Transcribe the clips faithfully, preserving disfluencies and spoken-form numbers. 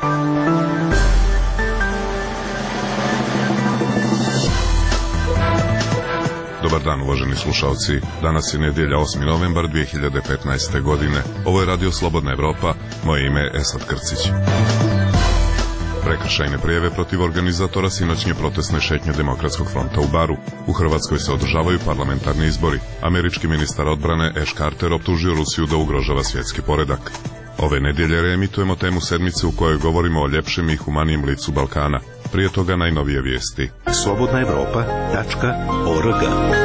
Dobar dan, uvaženi slušalci. Danas je nedjelja osmi novembar dvije hiljade petnaeste. godine. Ovo je Radio Slobodna Evropa. Moje ime je Esad Krcić. Prekršajne prijave protiv organizatora sinoćnje protestne šetnje Demokratskog fronta u Baru. U Hrvatskoj se održavaju parlamentarni izbori. Američki ministar odbrane Ash Carter optužio Rusiju da ugrožava svjetski poredak. Ove nedjelje reemitujemo temu sedmice u kojoj govorimo o ljepšem i humanijem licu Balkana. Prije toga najnovije vijesti. slobodna evropa tačka org.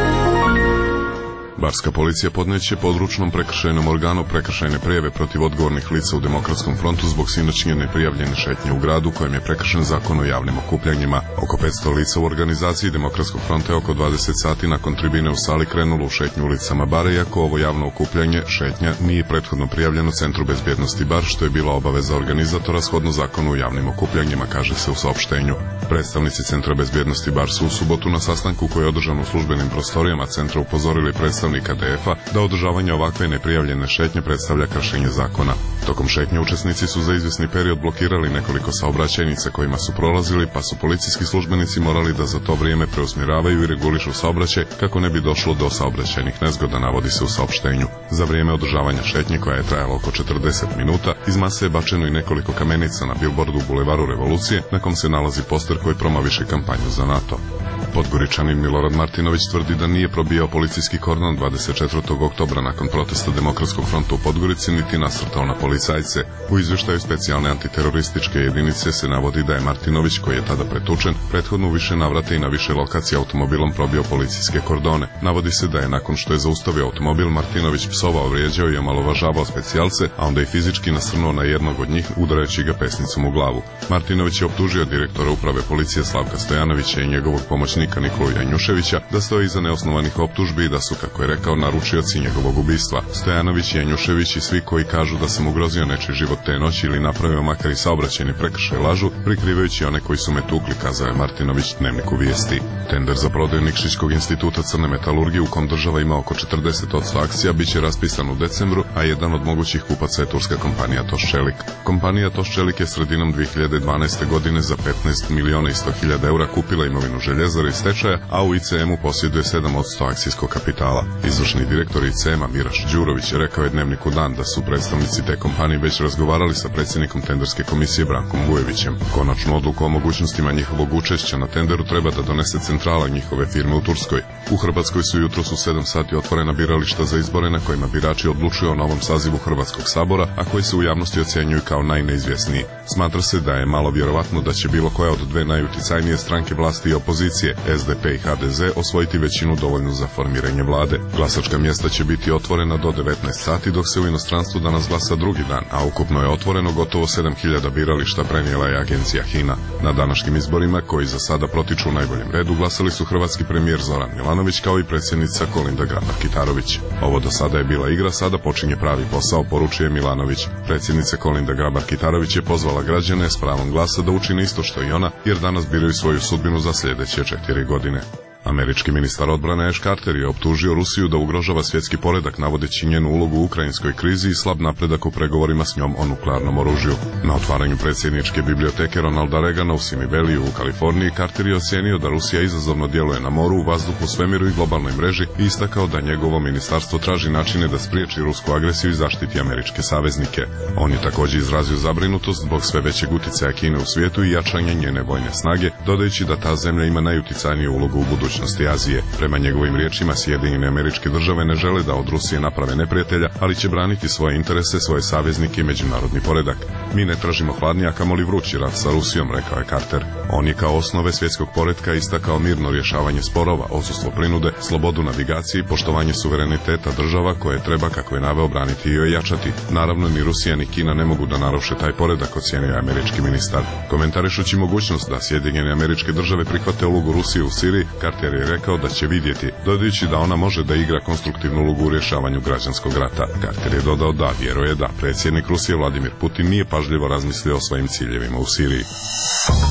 Barska policija podneće područnom prekršajnom organu prekršajne prijave protiv odgovornih lica u Demokratskom frontu zbog sinoćnje neprijavljene šetnje u gradu kojem je prekršen zakon o javnim okupljanjima. Oko petsto lica u organizaciji Demokratskog fronta je oko dvadeset sati nakon tribine u sali krenulo u šetnju ulicama Bara, iako ovo javno okupljanje, šetnja, nije prethodno prijavljeno Centru bezbjednosti Bar, što je bila obaveza organizatora shodno zakonu o javnim okupljanjima, kaže se u saopštenju. Predstavnici Centra bezbjednosti Bar su u subotu na sastanku koji je održan u službenim prostorijama centra upozorili predstavnika A D F-a da održavanje ovakve neprijavljene šetnje predstavlja kršenje zakona. Tokom šetnje učesnici su za izvjesni period blokirali nekoliko saobraćajnica kojima su prolazili, pa su policijski službenici morali da za to vrijeme preusmjeravaju i regulišu saobraćaj kako ne bi došlo do saobraćajnih nezgoda, navodi se u saopštenju. Za vrijeme održavanja šetnje, koja je trajala oko četrdeset minuta, iz mase je bačeno i nekoliko kamenica na bilbordu u Bulevaru Revolucije, na kom se nalazi poster koji promoviše kampanju za NATO. Podgoričanin Milorad Martinović tvrdi da nije probijao policijski kordon dvadeset četvrtog oktobra nakon protesta Demokratskog fronta u Podgorici, niti nasrtao na policajce. U izvještaju specijalne antiterorističke jedinice se navodi da je Martinović, koji je tada pretučen, prethodno u više navrata i na više lokacija automobilom probio policijske kordone. Navodi se da je nakon što je zaustavio automobil Martinović psovao, vrijeđao i omalovažavao specijalce, a onda i fizički nasrnuo na jednog od njih, udarajući ga pesnicom u glavu. Martinović je optužio direktora uprave policije Slavka Stojanovića i njegovog pomoćnika Nikolu Janjuševića da stoji iza neosnovanih optužbi i da su, kako je rekao, naručioci njegovog ubistva. Stojanović, Janjušević i svi koji kažu da sam ugrozio nečiji život te noći ili napravio makar i saobraćajni prekršaj lažu, prikrivajući one koji su me tukli, kazao je Martinović Dnevniku vijesti. Tender za prodaju Nikšićkog instituta crne metalurgije, u kom država ima oko četrdeset posto akcija, bit će raspisan u decembru, a jedan od mogućih kupaca je turska kompanija Toščelik. Kompanija Toščelik je sredinom dvije hiljade dvanaeste. godine za petnaest miliona i sto hiljada eura kupila imovinu željezare iz stečaja, a u I C M-u posjeduje sedam posto akcijskog kapitala. Izvršni direktor I C M-a Miraš Đurović rekao je Dnevniku Dan da su predstavnici te kompanije već razgovarali sa predsjednikom tenderske komisije Brankom Vujevićem. Konačnu odluku o mogućnostima njihovog učešća na tenderu treba da donese centrala njihove firme u Turskoj. U Hrvatskoj su jutros u sedam sati otvorena birališta za izbore na kojima birači odlučuju o novom sazivu Hrvatskog sabora, a koji se u javnosti ocjenjuju kao najneizvjesniji. Smatra se da je malo vjerovatno da će bilo koja od dve najuticajnije stranke vlasti i opozicije, S D P i H D Z, osvojiti većinu dovoljnu za formiranje vlade. Glasačka mjesta će biti otvorena do devetnaest sati, dok se u inostranstvu danas glasa drugi dan, a ukupno je otvoreno gotovo sedam hiljada birališta, prenijela je agencija Hina. Na današnjim izborima, koji za sada protiču u najboljem redu, glasali su hrvatski premijer Zoran Milanović kao i predsjednica Kolinda Grabar-Kitarović. Ovo do sada je bila igra, sada počinje pravi posao, poručuje Milanović. Predsjednica Kolinda Grabar-Kitarović je pozvala građane s pravom glasa da učine isto što i ona, jer danas biraju svoju sudbinu za sljedeće četiri godine. Američki ministar odbrane Ash Carter je optužio Rusiju da ugrožava svjetski poredak, navodeći njenu ulogu u ukrajinskoj krizi i slab napredak u pregovorima s njom o nuklearnom oružju. Na otvaranju predsjedničke biblioteke Ronalda Reagana u Simi Valley u Kaliforniji, Carter je ocijenio da Rusija izazovno djeluje na moru, u vazduhu, svemiru i globalnoj mreži i istakao da njegovo ministarstvo traži načine da spriječi rusku agresiju i zaštiti američke saveznike. On je također izrazio zabrinutost zbog sve većeg utjecaja Kine u svijetu i jačanja njene vojne snage, dodajući da ta zemlja ima najuticajniju ulogu u budućnosti Azije. Prema njegovim riječima, Sjedinjene Američke Države ne žele da od Rusije naprave neprijatelja, ali će braniti svoje interese, svoje saveznike i međunarodni poredak. Mi ne tražimo hladni, a kamoli vrući rat sa Rusijom, rekao je Carter. On je kao osnove svjetskog poretka istakao mirno rješavanje sporova, odsustvo prinude, slobodu navigacije i poštovanje suvereniteta država koje treba, kako je naveo, braniti i ojačati. Naravno, ni Rusija ni Kina ne mogu da naruše taj poredak, ocijenio je američki ministar. Komentarišući mogućnost da Sjedinjene Američke Države prihvate ulogu Rusije u Siriji, Carter je rekao da će vidjeti, dodajući da ona može da igra konstruktivnu ulogu u rješavanju građanskog rata. Carter je dodao da vjeruje da predsjednik Rusije Vladimir Putin nije pažljivo razmislio o svojim ciljevima u Siriji.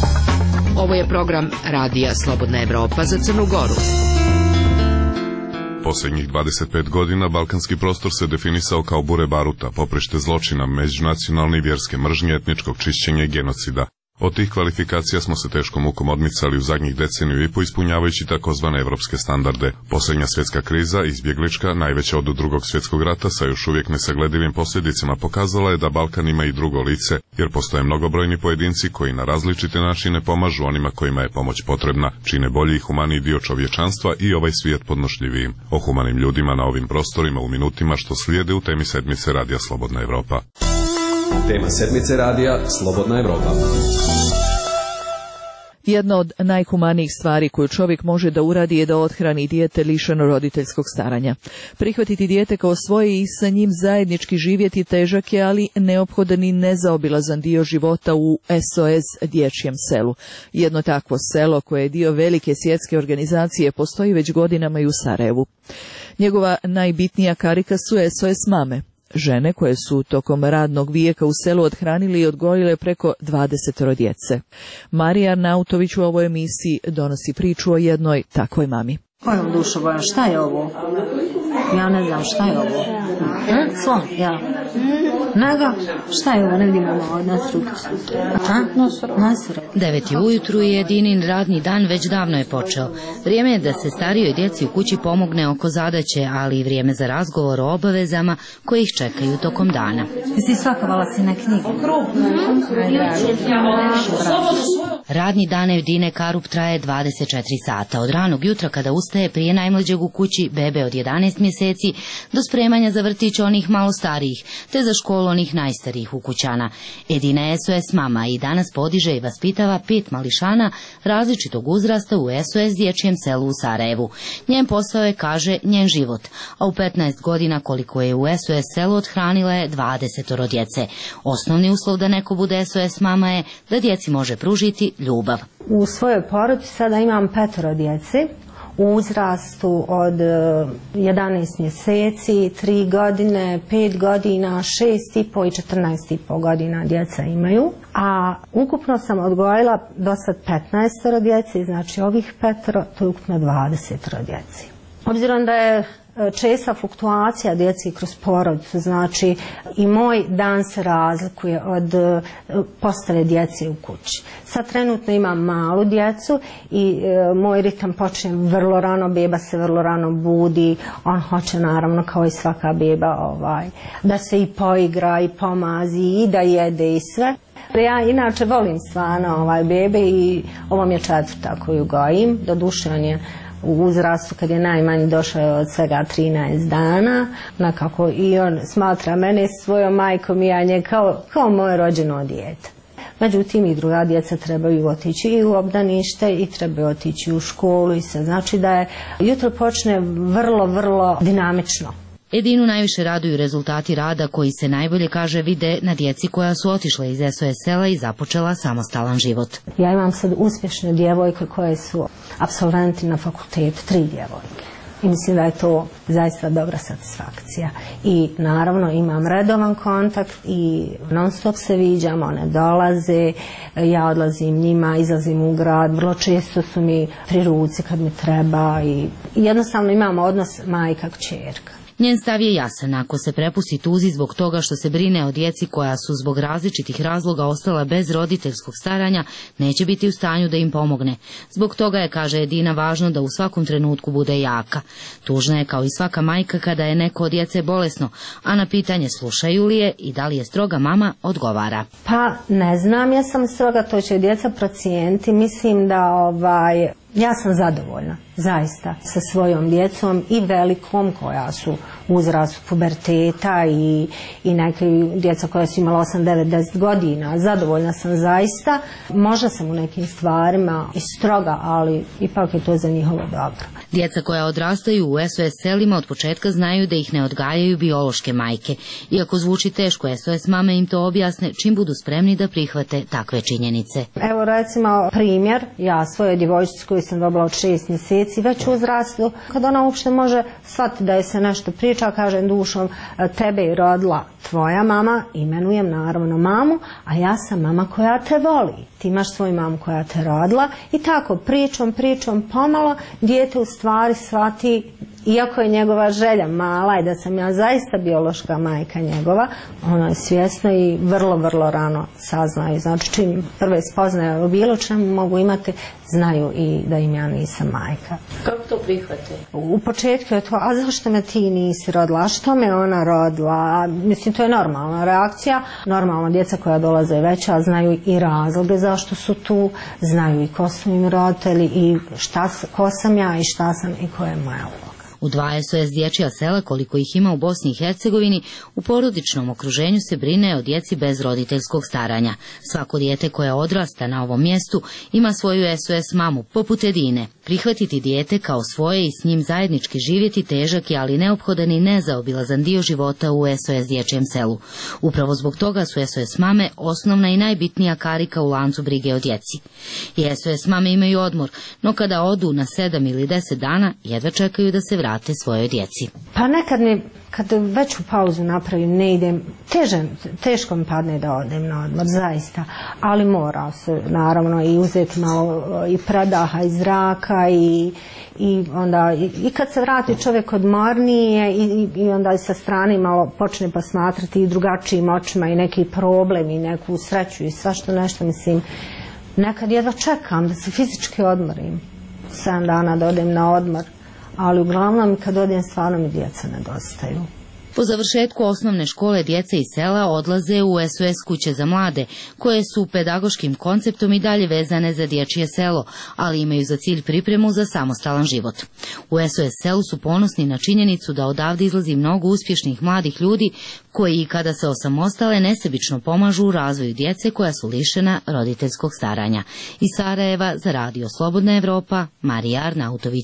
Ovo je program Radija Slobodna Evropa za Crnu Goru. Posljednjih dvadeset pet godina balkanski prostor se definisao kao bure baruta, poprište zločina, međunacionalne i vjerske mržnje, etničkog čišćenja i genocida. Od tih kvalifikacija smo se teškom mukom odmicali u zadnjih deceniju i po ispunjavajući takozvane evropske standarde. Posljednja svjetska kriza, izbjeglička, najveća od drugog svjetskog rata sa još uvijek nesagledivim posljedicama, pokazala je da Balkan ima i drugo lice, jer postoje mnogobrojni pojedinci koji na različite načine pomažu onima kojima je pomoć potrebna, čine bolji i humaniji dio čovječanstva i ovaj svijet podnošljivijim. O humanim ljudima na ovim prostorima u minutima što slijede u temi sedmice Radija Slobodna Evropa. Tema sedmice Radija Slobodna Evropa. Jedna od najhumanijih stvari koju čovjek može da uradi je da othrani dijete lišeno roditeljskog staranja. Prihvatiti dijete kao svoje i sa njim zajednički živjeti težak je, ali neophodan i nezaobilazan dio života u S O S dječjem selu. Jedno takvo selo koje je dio velike svjetske organizacije postoji već godinama i u Sarajevu. Njegova najbitnija karika su S O S mame. Žene koje su tokom radnog vijeka u selu othranili i odgojile preko dvadeset djece. Marija Arnautović u ovoj emisiji donosi priču o jednoj takvoj mami. Kojom dušo boja, šta je ovo? Ja ne znam šta je ovo. Hm? Slon, ja. Nego, šta je ovo, ne vidimo malo na strukciju. Deveti ujutru je Edinin radni dan već davno je počeo. Vrijeme je da se starijoj djeci u kući pomogne oko zadaće, ali i vrijeme za razgovor o obavezama koje ih čekaju tokom dana. Jesi svakovala si na knjigu? Radni dan Edine Karup traje dvadeset četiri sata. Od ranog jutra kada ustaje prije najmlađeg u kući, bebe od jedanaest mjeseci, do spremanja za vrtić onih malo starijih, te za školu onih najstarijih ukućana. Edina je S O S mama i danas podiže i vaspitava pet mališana različitog uzrasta u S O S dječjem selu u Sarajevu. Njen posao je, kaže, njen život, a u petnaest godina koliko je u S O S selu othranila je dvadeset djece. Osnovni uslov da neko bude S O S mama je da djeci može pružiti ljubav. U svojoj porodici sada imam petoro djece u uzrastu od jedanaest mjeseci, tri godine, pet godina, šest i po i četrnaest i po godina djeca imaju. A ukupno sam odgojila do sad petnaest djece, znači ovih petoro, to je ukupno dvadeset djece. Obzirom da je česta fluktuacija djeci kroz porodicu, znači i moj dan se razlikuje od postave djece u kući. Sad trenutno imam malu djecu i e, moj ritam počne vrlo rano, beba se vrlo rano budi, on hoće naravno kao i svaka beba ovaj, da se i poigra i pomazi i da jede i sve. Ja inače volim stvarno ovaj bebe i ovo mi je četvrta koju gojim, doduše on je u uzrastu kad je najmanji došao od svega trinaest dana, nekako i on smatra mene svojom majkom i ja nje kao, kao moje rođeno dijete. Međutim i druga djeca trebaju otići i u obdanište i trebaju otići u školu i sve. Znači da je jutro počne vrlo, vrlo dinamično. Edinu najviše raduju rezultati rada koji se najbolje, kaže, vide na djeci koja su otišle iz S O S sela i započela samostalan život. Ja imam sad uspješne djevojke koje su apsolventi na fakultetu, tri djevojke. I mislim da je to zaista dobra satisfakcija. I naravno imam redovan kontakt i non stop se viđamo, one dolaze, ja odlazim njima, izlazim u grad, vrlo često su mi pri ruci kad mi treba i jednostavno imamo odnos majka-kćerka. Njen stav je jasan, ako se prepusti tuzi zbog toga što se brine o djeci koja su zbog različitih razloga ostala bez roditeljskog staranja, neće biti u stanju da im pomogne. Zbog toga je, kaže Edina, važno da u svakom trenutku bude jaka. Tužna je kao i svaka majka kada je neko od djece bolesno, a na pitanje slušaju li je i da li je stroga mama, odgovara. Pa ne znam, ja sam stroga, to će djeca procijeniti, mislim da ovaj... ja sam zadovoljna, zaista, sa svojom djecom i velikom koja su u uzrastu puberteta i, i neke djeca koja su imala osam, devet, deset godina. Zadovoljna sam zaista. Možda sam u nekim stvarima i stroga, ali ipak je to za njihovo dobro. Djeca koja odrastaju u S O S selima od početka znaju da ih ne odgajaju biološke majke. Iako zvuči teško, S O S mame im to objasne čim budu spremni da prihvate takve činjenice. Evo recimo primjer, ja svoje djevojčice koju sam dobila od šest mjeseci već u uzrastu, kad ona uopšte može shvatiti da je se nešto priča, kažem dušom, tebe je rodila tvoja mama, imenujem naravno mamu, a ja sam mama koja te voli. Ti imaš svoju mamu koja te rodila i tako pričom, pričom pomalo dijete u stvari shvati iako je njegova želja mala i da sam ja zaista biološka majka njegova, ona je svjesna i vrlo, vrlo rano saznaju. Znači, čim prve spoznaje o bilo čemu mogu imati, znaju i da im ja nisam majka. Kako to prihvate? U početku je to, a zašto me ti nisi rodila, a što me ona rodila? Mislim, to je normalna reakcija. Normalno, djeca koja dolaze veća znaju i razloge zašto su tu, znaju i ko su im roditelji i šta, ko sam ja i šta sam i koja je moja uloga. U dva S O S dječja sela, koliko ih ima u Bosni i Hercegovini, u porodičnom okruženju se brine o djeci bez roditeljskog staranja. Svako dijete koje odrasta na ovom mjestu ima svoju S O S mamu, poput Edine. Prihvatiti dijete kao svoje i s njim zajednički živjeti težak je, ali neophodan i nezaobilazan dio života u S O S dječjem selu. Upravo zbog toga su S O S mame osnovna i najbitnija karika u lancu brige o djeci. I S O S mame imaju odmor, no kada odu na sedam ili deset dana, jedva čekaju da se vrate svojoj djeci. Pa nekad mi, kad veću pauzu napravim, ne idem, teže, teško mi padne da odem na odmor, zaista, ali mora se naravno i uzeti malo i predaha i zraka i, i onda, i, i kad se vrati čovjek odmornije i, i onda i sa strane malo počne posmatrati i drugačijim očima i neki problem i neku sreću i svašta nešto, mislim, nekad jedva čekam da se fizički odmorim, sedam dana da odem na odmor. Ali uglavnom kad odem stvarno mi djeca nedostaju. Po završetku osnovne škole djece iz sela odlaze u S O S kuće za mlade, koje su pedagoškim konceptom i dalje vezane za dječje selo, ali imaju za cilj pripremu za samostalan život. U S O S selu su ponosni na činjenicu da odavde izlazi mnogo uspješnih mladih ljudi koji, kada se osamostale, nesebično pomažu u razvoju djece koja su lišena roditeljskog staranja. Iz Sarajeva za Radio Slobodna Evropa, Marija Arnautović.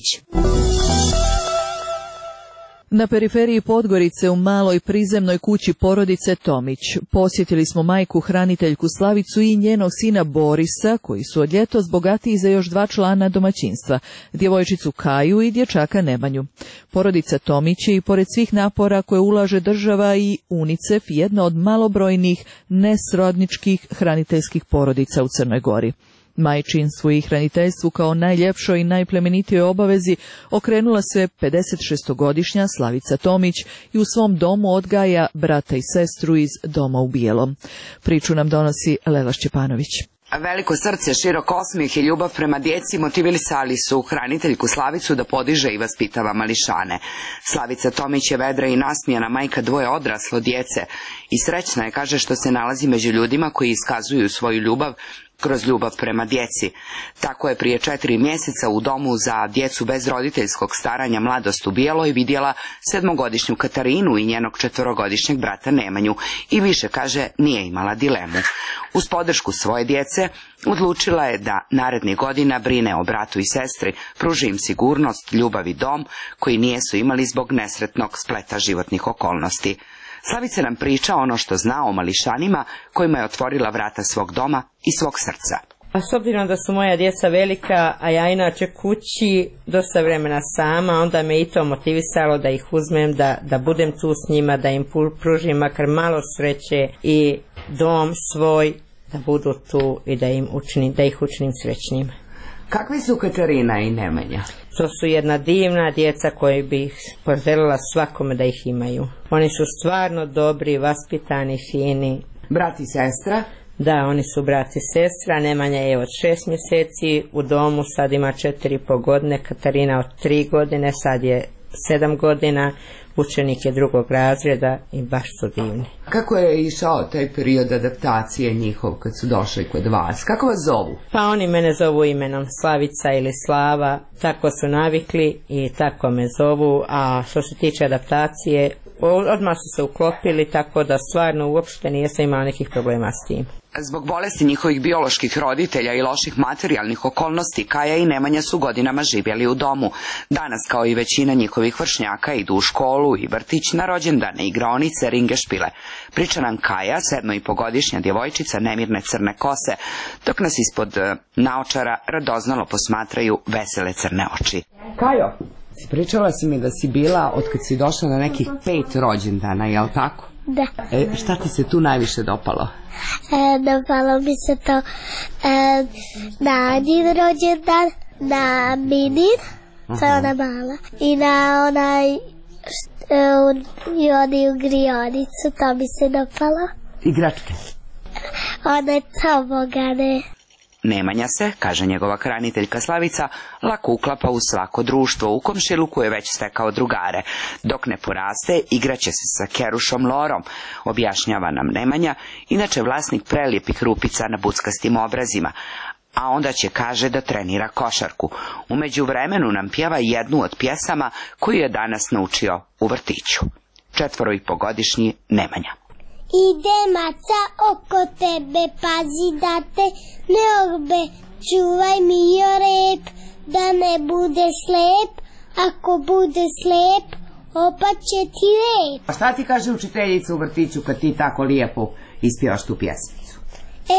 Na periferiji Podgorice u maloj prizemnoj kući porodice Tomić posjetili smo majku hraniteljku Slavicu i njenog sina Borisa, koji su od ljetos bogatiji za još dva člana domaćinstva, djevojčicu Kaju i dječaka Nemanju. Porodica Tomić je i pored svih napora koje ulaže država i UNICEF jedna od malobrojnih nesrodničkih hraniteljskih porodica u Crnoj Gori. Majčinstvu i hraniteljstvu kao najljepšoj i najplemenitijoj obavezi okrenula se pedesetšestogodišnja Slavica Tomić i u svom domu odgaja brata i sestru iz Doma u bijelom. Priču nam donosi Lela Šćepanović. Veliko srce, širok osmijeh i ljubav prema djeci motivisali su hraniteljku Slavicu da podiže i vaspitava mališane. Slavica Tomić je vedra i nasmijana majka dvoje odraslo djece i srećna je, kaže, što se nalazi među ljudima koji iskazuju svoju ljubav kroz ljubav prema djeci. Tako je prije četiri mjeseca u domu za djecu bez roditeljskog staranja Mladost u Bijeloj vidjela sedmogodišnju Katarinu i njenog četvorogodišnjeg brata Nemanju i više, kaže, nije imala dilemu. Uz podršku svoje djece odlučila je da narednih godina brine o bratu i sestri, pruži im sigurnost, ljubav i dom koji nijesu imali zbog nesretnog spleta životnih okolnosti. Slavica nam priča ono što zna o mališanima kojima je otvorila vrata svog doma i svog srca. A s obzirom da su moja djeca velika, a ja inače kući dosta vremena sama, onda me i to motivisalo da ih uzmem, da, da budem tu s njima, da im pružim makar malo sreće i dom svoj, da budu tu i da, im učinim, da ih učinim srećnjima. Kakvi su Katarina i Nemanja? To su jedna divna djeca koje bih poželjela svakome da ih imaju. Oni su stvarno dobri, vaspitani, fini. Brat i sestra? Da, oni su brat i sestra. Nemanja je od šest mjeseci u domu, sad ima četiri i pol godine. Katarina od tri godine, sad je sedam godina. Učenik je drugog razreda i baš su divni. Kako je išao taj period adaptacije njihov kad su došli kod vas? Kako vas zovu? Pa oni mene zovu imenom Slavica ili Slava, tako su navikli i tako me zovu, a što se tiče adaptacije, odmah su se uklopili, tako da stvarno uopšte nisam imala nekih problema s tim. Zbog bolesti njihovih bioloških roditelja i loših materijalnih okolnosti, Kaja i Nemanja su godinama živjeli u domu. Danas, kao i većina njihovih vršnjaka, idu u školu i vrtić, na rođendane, igraonice, ringešpile. Priča nam Kaja, sedmo i pogodišnja djevojčica nemirne crne kose, dok nas ispod naočara radoznalo posmatraju vesele crne oči. Kajo, pričala si mi da si bila od kad si došla na nekih pet rođendana, jel tako? Da. E, šta ti se tu najviše dopalo? E, dopalo mi se to e, na Anjin rođendan, na Minin to je ona mala. I na onaj i oni u grionicu, to mi se dopalo. Igračke? One tobogane. Nemanja se, kaže njegova hraniteljka Slavica, lako uklapa u svako društvo. U komšiluku je već stekao drugare. Dok ne poraste, igraće se sa kerušom Lorom, objašnjava nam Nemanja, inače vlasnik prelijepih rupica na buckastim obrazima. A onda će, kaže, da trenira košarku. U međuvremenu nam pjeva jednu od pjesama koju je danas naučio u vrtiću. Četvoro i pogodišnji Nemanja. Ide maca oko tebe, pazi da te ne orbe, čuvaj mi jo rep, da ne bude slep, ako bude slep, opat će ti rep. A šta ti kaže učiteljica u vrtiću kad ti tako lijepo ispjevaš tu pjesmicu? E,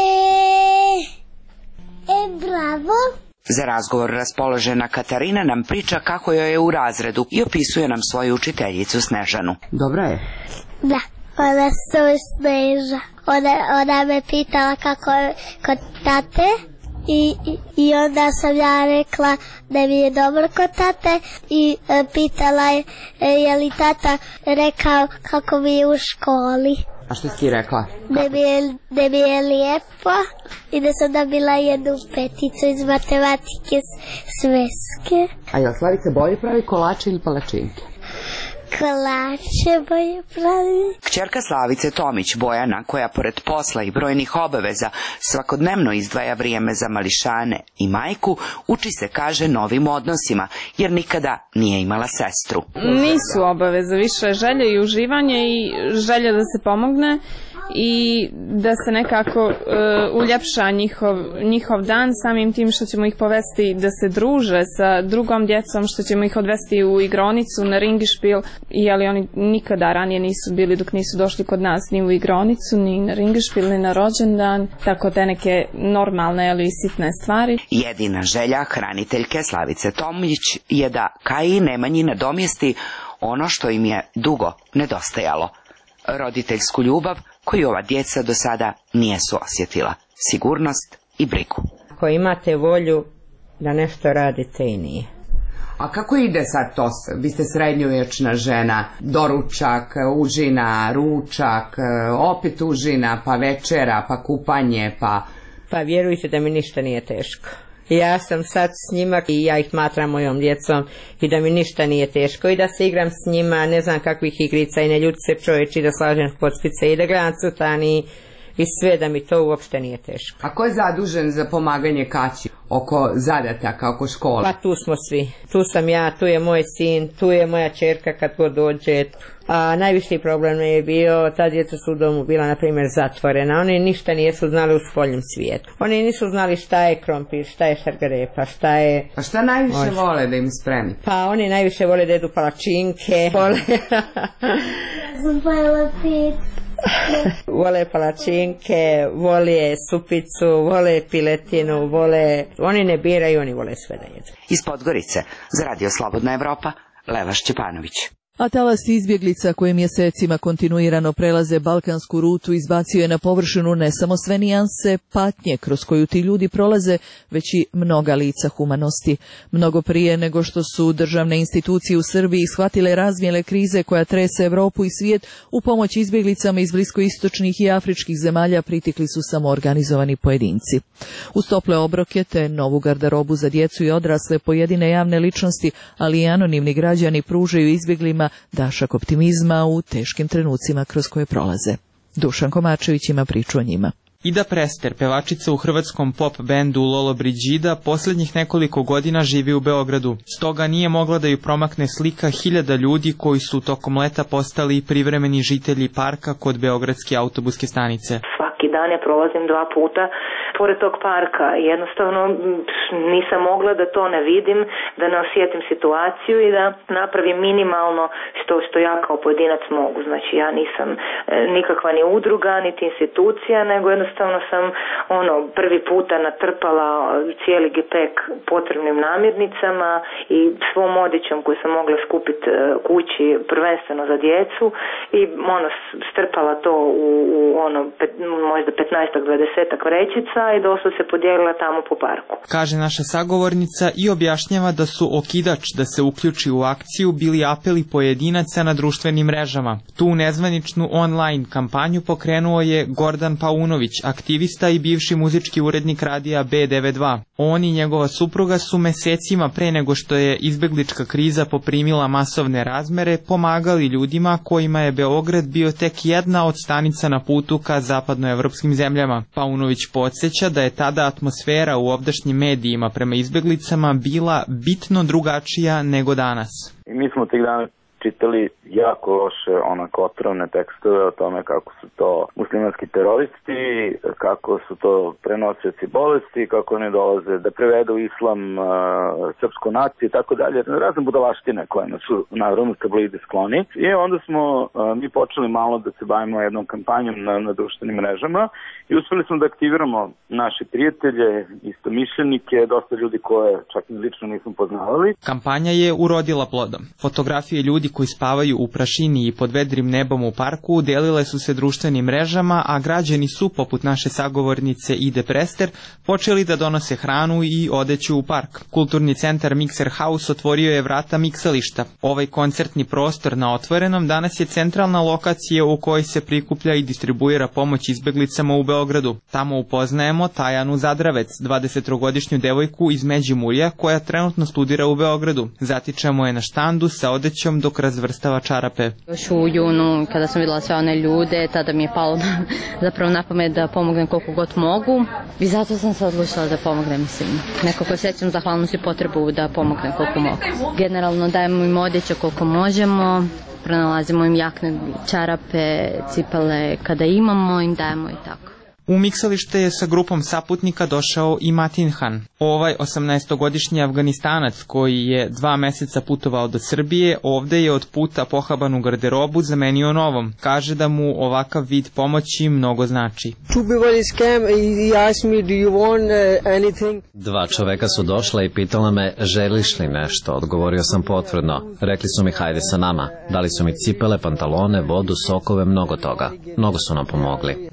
e, bravo. Za razgovor raspoložena Katarina nam priča kako joj je u razredu i opisuje nam svoju učiteljicu Snežanu. Dobra je? Da. Ona se Sneža. Ona, ona me pitala kako je kod tate i, i onda sam ja rekla da mi je dobro kod tate i e, pitala je e, je li tata rekao kako mi je u školi. A što si ti rekla? Da mi je, da mi je lijepo i da sam dobila jednu peticu iz matematike sveske. A jel Slavica bolje pravi kolače ili palačinke? Kolače boje pravi. Kćerka Slavice Tomić, Bojana, koja pored posla i brojnih obaveza svakodnevno izdvaja vrijeme za mališane i majku, uči se, kaže, novim odnosima, jer nikada nije imala sestru. Nisu obaveze, više želje i uživanje i želja da se pomogne i da se nekako uh, uljepša njihov, njihov dan samim tim što ćemo ih povesti da se druže sa drugom djecom, što ćemo ih odvesti u igronicu, na ringišpil, ali oni nikada ranije nisu bili dok nisu došli kod nas ni u igronicu, ni na ringišpil, ni na rođendan, tako te neke normalne ali sitne stvari. Jedina želja hraniteljke Slavice Tomić je da Kaji Nemanji nadomjesti ono što im je dugo nedostajalo. Roditeljsku ljubav koju ova djeca do sada nije suosjetila. Sigurnost i brigu. Ako imate volju da nešto radite i nije. A kako ide sad to? Vi ste srednjovječna žena, doručak, užina, ručak, opet užina, pa večera, pa kupanje, pa... Pa vjerujte da mi ništa nije teško. Ja sam sad s njima i ja ih matram mojom djecom i da mi ništa nije teško i da se igram s njima, ne znam kakvih igrica i ne ljuti se čovječi, da slažem kockice i da gledam crtani i sve, da mi to uopšte nije teško. A ko je zadužen za pomaganje Kaći oko zadataka, oko škole? Pa tu smo svi. Tu sam ja, tu je moj sin, tu je moja čerka kad god dođe. A najviši problem je bio, ta djeca su u domu bila, na primjer, zatvorena. Oni ništa nisu znali u spoljnom svijetu. Oni nisu znali šta je krompir, šta je šargarepa, šta je... A šta najviše Oš... vole da im spremi? Pa oni najviše vole da jedu palačinke. Vole... Zupajala pic. Vole palačinke, vole supicu, vole piletinu, vole... Oni ne biraju, oni vole sve da jedu. Iz Podgorice, za Radio Slobodna Evropa, Leva Šćepanović. A talas izbjeglica koje mjesecima kontinuirano prelaze balkansku rutu izbacio je na površinu ne samo sve nijanse patnje kroz koju ti ljudi prolaze, već i mnoga lica humanosti. Mnogo prije nego što su državne institucije u Srbiji shvatile razmjele krize koja trese Europu i svijet, u pomoć izbjeglicama iz bliskoistočnih i afričkih zemalja pritikli su samo organizovani pojedinci. Uz tople obroke te novu garderobu za djecu i odrasle, pojedine javne ličnosti, ali i anonimni građani pružaju izbjeglima dašak optimizma u teškim trenucima kroz koje prolaze. Dušan Komačević ima priču o njima. Ida Prester, pevačica u hrvatskom pop bendu Lolo Brigida, posljednjih nekoliko godina živi u Beogradu. Stoga nije mogla da ju promakne slika hiljada ljudi koji su tokom leta postali privremeni žitelji parka kod beogradske autobuske stanice. Svaki dan ja prolazim dva puta pored tog parka i jednostavno nisam mogla da to ne vidim, da ne osjetim situaciju i da napravim minimalno što, što ja kao pojedinac mogu. Znači ja nisam nikakva ni udruga, niti institucija, nego jednostavno sam ono prvi puta natrpala cijeli gepek potrebnim namirnicama i svom odjećom koju sam mogla skupiti kući prvenstveno za djecu i ono strpala to u, u ono jedno pet, možda petnaestak dvadesetak vrećica i doslovce se podijelila tamo po parku. Kaže naša sagovornica i objašnjava da su okidač da se uključi u akciju bili apeli pojedinaca na društvenim mrežama. Tu nezvaničnu online kampanju pokrenuo je Gordan Paunović, aktivista i bivši muzički urednik radija B devedeset dva. On i njegova supruga su mesecima pre nego što je izbeglička kriza poprimila masovne razmere pomagali ljudima kojima je Beograd bio tek jedna od stanica na putu ka zapadnoevropskim zemljama. Paunović podsjeća da je tada atmosfera u ovdašnjim medijima prema izbeglicama bila bitno drugačija nego danas. I mi smo tih dana čitali jako loše, onako otrovne tekstove o tome kako su to muslimanski teroristi, kako su to prenosioci bolesti, kako oni dolaze da prevedu islam, uh, srpsku naciju i tako dalje, razne budalaštine kojima su naravno tabloidi skloni. I onda smo uh, mi počeli malo da se bavimo jednom kampanjom na, na društvenim mrežama i uspeli smo da aktiviramo naše prijatelje, istomišljenike, dosta ljudi koje čak i lično nismo poznavali. Kampanja je urodila plodom. Fotografije ljudi koji spavaju u prašini i pod vedrim nebom u parku delile su se društvenim mrežama, a građani su, poput naše sagovornice Ide Prester, počeli da donose hranu i odeću u park. Kulturni centar Mixer House otvorio je vrata miksališta. Ovaj koncertni prostor na otvorenom danas je centralna lokacija u kojoj se prikuplja i distribuira pomoć izbeglicama u Beogradu. Tamo upoznajemo Tajanu Zadravec, dvadesettrogodišnju devojku iz Međimurja koja trenutno studira u Beogradu. Zatičemo je na štandu sa odećom dok razvrstava čarape. Još u junu, kada sam videla sve one ljude, tada mi je palo na, zapravo na pamet da pomognem koliko god mogu i zato sam se odlučila da pomognem, mislim. Nekako osjećam zahvalnost i potrebu da pomognem koliko mogu. Generalno dajemo im odeće koliko možemo, pronalazimo im jakne, čarape, cipele, kada imamo im dajemo i tako. U miksalište je sa grupom saputnika došao i Matinhan. Ovaj osamnaestogodišnji Afganistanac koji je dva meseca putovao do Srbije, ovde je od puta pohabanu garderobu zamenio novom. Kaže da mu ovakav vid pomoći mnogo znači. Dva čoveka su došla i pitala me želiš li nešto. Odgovorio sam potvrdno. Rekli su mi hajde sa nama. Dali su mi cipele, pantalone, vodu, sokove, mnogo toga. Mnogo su nam pomogli.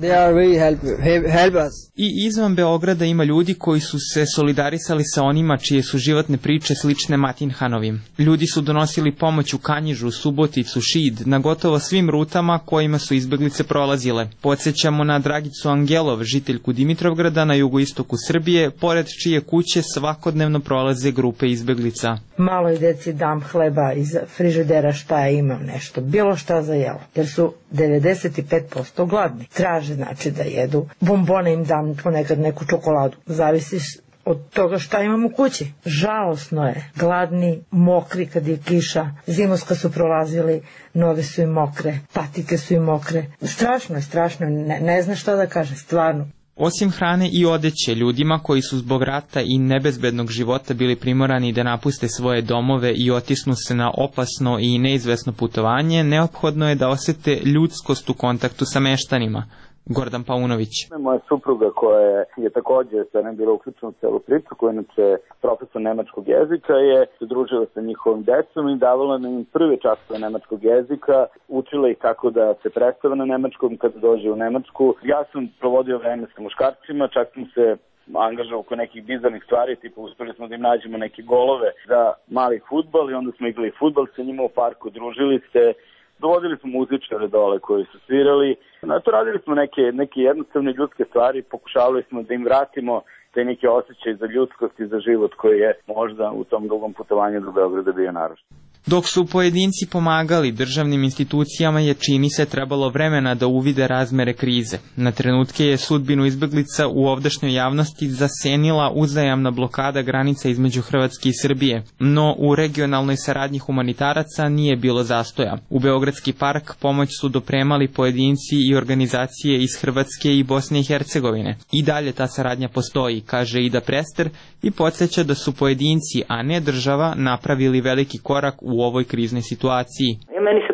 I izvan Beograda ima ljudi koji su se solidarisali sa onima čije su životne priče slične Matinhanovim. Ljudi su donosili pomoć u Kanjižu, Suboticu, Šid, na gotovo svim rutama kojima su izbeglice prolazile. Podsjećamo na Dragicu Angelov, žiteljku Dimitrovgrada na jugoistoku Srbije, pored čije kuće svakodnevno prolaze grupe izbeglica. Maloj deci dam hleba iz frižidera šta ja imam nešto, bilo šta za jelo, jer su devedeset pet posto gladni. Traže znači da jedu. Bombone im dam, ponekad neku čokoladu. Zavisi od toga šta imam u kući. Žalosno je. Gladni, mokri kad je kiša. Zimuska su prolazili, noge su im mokre, patike su im mokre. Strašno je, strašno je. Ne, ne zna šta da kaže, stvarno. Osim hrane i odeće, ljudima koji su zbog rata i nebezbednog života bili primorani da napuste svoje domove i otisnu se na opasno i neizvesno putovanje, neophodno je da osete ljudskost u kontaktu sa meštanima. Gordan Paunović. Moja supruga koja je također sa nam bila uključena u celu priču, koja je inače profesor nemačkog jezika, je se družila sa njihovim decom i davala nam prve časove nemačkog jezika, učila ih kako da se predstave na nemačkom kada dođe u Nemačku. Ja sam provodio vreme sa muškarcima, čak sam se angažao oko nekih bizarnih stvari, tipa uspeli smo da im nađemo neke golove za mali fudbal i onda smo igrali fudbal sa njima u parku, družili se. Dovodili smo muzičare dole koji su svirali. Na to radili smo neke, neke jednostavne ljudske stvari, pokušavali smo da im vratimo te neke osjećaje za ljudskost i za život koji je možda u tom dugom putovanju do Beograda bio naročit. Dok su pojedinci pomagali državnim institucijama je čini se trebalo vremena da uvide razmere krize. Na trenutke je sudbinu izbeglica u ovdašnjoj javnosti zasenila uzajamna blokada granica između Hrvatske i Srbije, no u regionalnoj saradnji humanitaraca nije bilo zastoja. U Beogradski park pomoć su dopremali pojedinci i organizacije iz Hrvatske i Bosne i Hercegovine. I dalje ta saradnja postoji, kaže Ida Prester i podsjeća da su pojedinci, a ne država, napravili veliki korak u u ovoj kriznoj situaciji. Meni se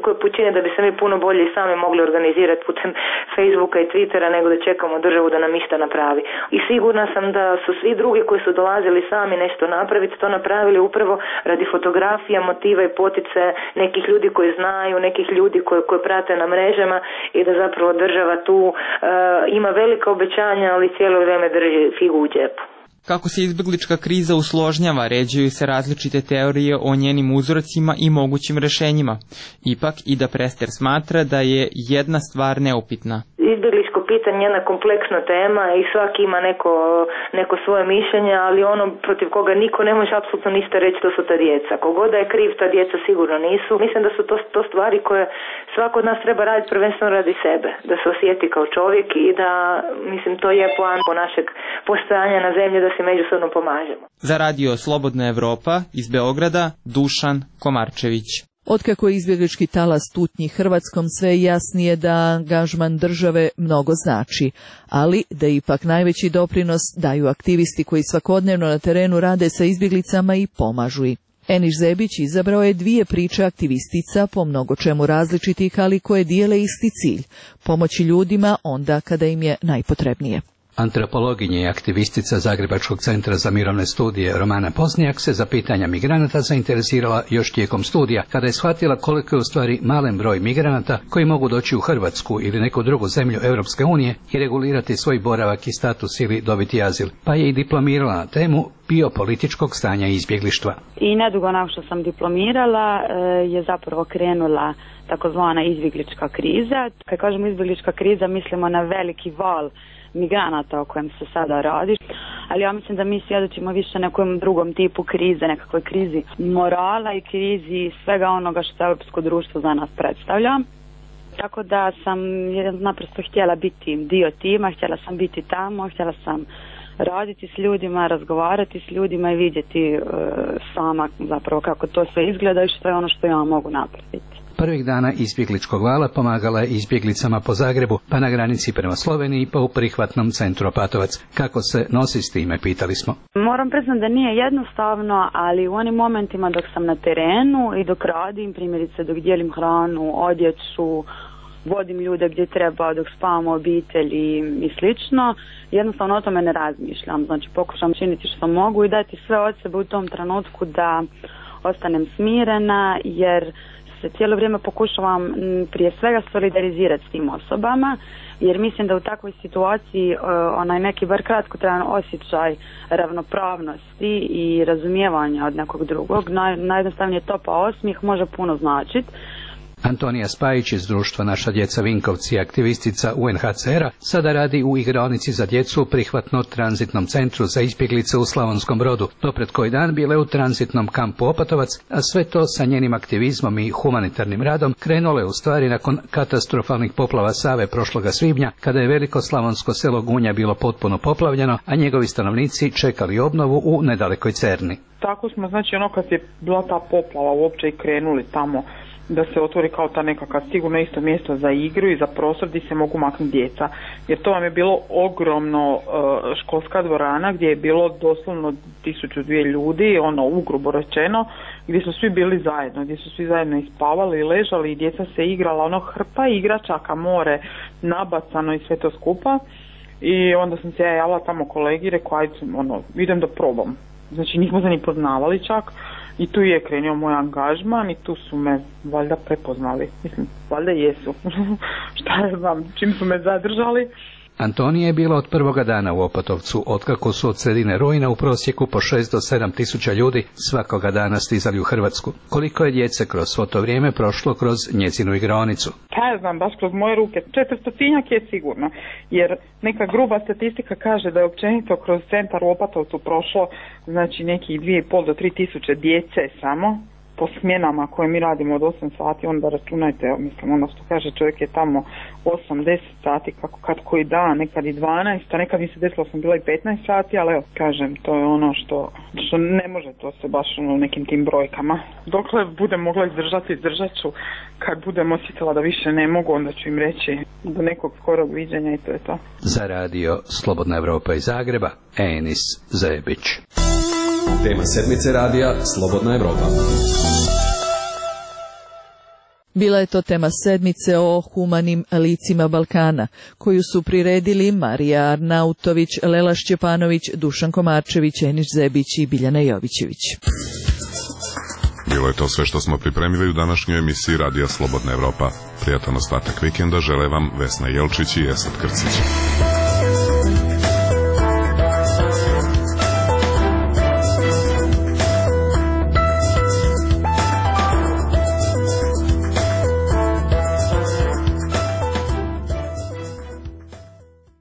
koje pućine da bi se mi puno bolje i sami mogli organizirati putem Facebooka i Twittera nego da čekamo državu da nam išta napravi. I sigurna sam da su svi drugi koji su dolazili sami nešto napraviti, to napravili upravo radi fotografija, motiva i potice nekih ljudi koji znaju, nekih ljudi koji, koji prate na mrežama i da zapravo država tu uh, ima velika obećanja, ali cijelo vrijeme drži figu u džepu. Kako se izbjeglička kriza usložnjava, ređuju se različite teorije o njenim uzrocima i mogućim rešenjima. Ipak i da Prester smatra da je jedna stvar neupitna. Izbjegličko pitanje je jedna kompleksna tema i svaki ima neko, neko svoje mišljenje, ali ono protiv koga niko ne može apsolutno ništa reći, to su ta djeca. Kogoda da je kriv, ta djeca sigurno nisu. Mislim da su to, to stvari koje svako od nas treba raditi prvenstveno radi sebe. Da se osjeti kao čovjek i da, mislim, to je plan po našeg postojanja na zemlji da se međusobno pomažemo. Za radio Slobodna Evropa iz Beograda, Dušan Komarčević. Otkako je izbjeglički talas tutnji Hrvatskom, sve je jasnije da angažman države mnogo znači, ali da ipak najveći doprinos daju aktivisti koji svakodnevno na terenu rade sa izbjeglicama i pomažu ih. Eniš Zebić izabrao je dvije priče aktivistica po mnogo čemu različitih, ali koje dijele isti cilj – pomoći ljudima onda kada im je najpotrebnije. Antropologinja i aktivistica Zagrebačkog centra za mirovne studije Romana Poznijak se za pitanja migranata zainteresirala još tijekom studija, kada je shvatila koliko je u stvari malen broj migranata koji mogu doći u Hrvatsku ili neku drugu zemlju Europske unije i regulirati svoj boravak i status ili dobiti azil, pa je i diplomirala na temu biopolitičkog stanja izbjeglištva. I nedugo nakon što sam diplomirala je zapravo krenula takozvana izbjeglička kriza. Kad kažemo izbjeglička kriza, mislimo na veliki val migranata o kojem se sada radi, ali ja mislim da mi svjedočimo više nekom drugom tipu krize, nekakvoj krizi morala i krizi svega onoga što europsko društvo za nas predstavlja. Tako da sam naprosto htjela biti dio tima, htjela sam biti tamo, htjela sam raditi s ljudima, razgovarati s ljudima i vidjeti uh, sama zapravo kako to sve izgleda i što je ono što ja mogu napraviti. Prvih dana izbjegličkog vala pomagala je izbjeglicama po Zagrebu, pa na granici prema Sloveniji, pa u prihvatnom centru Opatovac. Kako se nosi s time, pitali smo. Moram priznati da nije jednostavno, ali u onim momentima dok sam na terenu i dok radim, primjerice dok dijelim hranu, odjeću, vodim ljude gdje treba, dok spavamo obitelj i, i slično, jednostavno o tome ne razmišljam. Znači pokušam činiti što mogu i dati sve od sebe u tom trenutku da ostanem smirena, jer se cijelo vrijeme pokušavam prije svega solidarizirati s tim osobama, jer mislim da u takvoj situaciji onaj neki bar kratkotrajan osjećaj ravnopravnosti i razumijevanja od nekog drugog, naj, najjednostavnije topa osmijeh može puno značiti. Antonija Spajić iz društva Naša djeca Vinkovci, aktivistica U N H C R-a, sada radi u igraonici za djecu u prihvatno-tranzitnom centru za izbjeglice u Slavonskom Brodu. Do pred koji dan bile u tranzitnom kampu Opatovac, a sve to sa njenim aktivizmom i humanitarnim radom krenulo je u stvari nakon katastrofalnih poplava Save prošloga svibnja, kada je veliko slavonsko selo Gunja bilo potpuno poplavljeno, a njegovi stanovnici čekali obnovu u nedalekoj Cerni. Tako smo, znači ono kad je bila ta poplava uopće i krenuli tamo da se otvori kao ta nekakva sigurno isto mjesto za igru i za prostor gdje se mogu maknuti djeca. Jer to vam je bilo ogromno uh, školska dvorana gdje je bilo doslovno tisuću dvije ljudi, ono ugrubo rečeno, gdje su svi bili zajedno, gdje su svi zajedno ispavali i ležali i djeca se igrala, ono hrpa igračaka, more, nabacano i sve to skupa. I onda sam se ja javila tamo kolegi i rekao, ajde, ono, idem da probam. Znači nismo se ni poznavali čak. I tu je krenio moj angažman i tu su me valjda prepoznali. Mislim, valjda jesu. Šta je vam, čim su me zadržali. Antonija je bila od prvoga dana u Opatovcu, otkako su od sredine rujna u prosjeku po šest do sedam tisuća ljudi svakoga dana stizali u Hrvatsku. Koliko je djece kroz svo to vrijeme prošlo kroz njezinu igraonicu? Pa ja znam, baš kroz moje ruke. Četiristotinjak je sigurno, jer neka gruba statistika kaže da je općenito kroz centar u Opatovcu prošlo znači nekih dvije i pol do tri tisuće djece samo po smjenama koje mi radimo od osam sati, onda računajte, mislim, ono što kaže čovjek je tamo osam deset sati, kako kad koji dan, nekad i dvanaest, a nekad mi se desilo sam bila i petnaest sati, ali evo, kažem, to je ono što, što ne može to se baš ono, nekim tim brojkama. Dokle budem mogla izdržati, izdržat ću, kad budem osjetila da više ne mogu, onda ću im reći do nekog skorog viđenja i to je to. Za radio Slobodna Evropa iz Zagreba, Enis Zebić. Tema sedmice radija Slobodna Evropa. Bila je to tema sedmice o humanim licima Balkana, koju su priredili Marija Arnautović, Lela Šćepanović, Dušan Komarčević, Eniš Zebić i Biljana Jovićević. Bilo je to sve što smo pripremili u današnjoj emisiji Radija Slobodna Evropa. Prijatan ostatak vikenda žele vam Vesna Jelčić i Esad Krcić.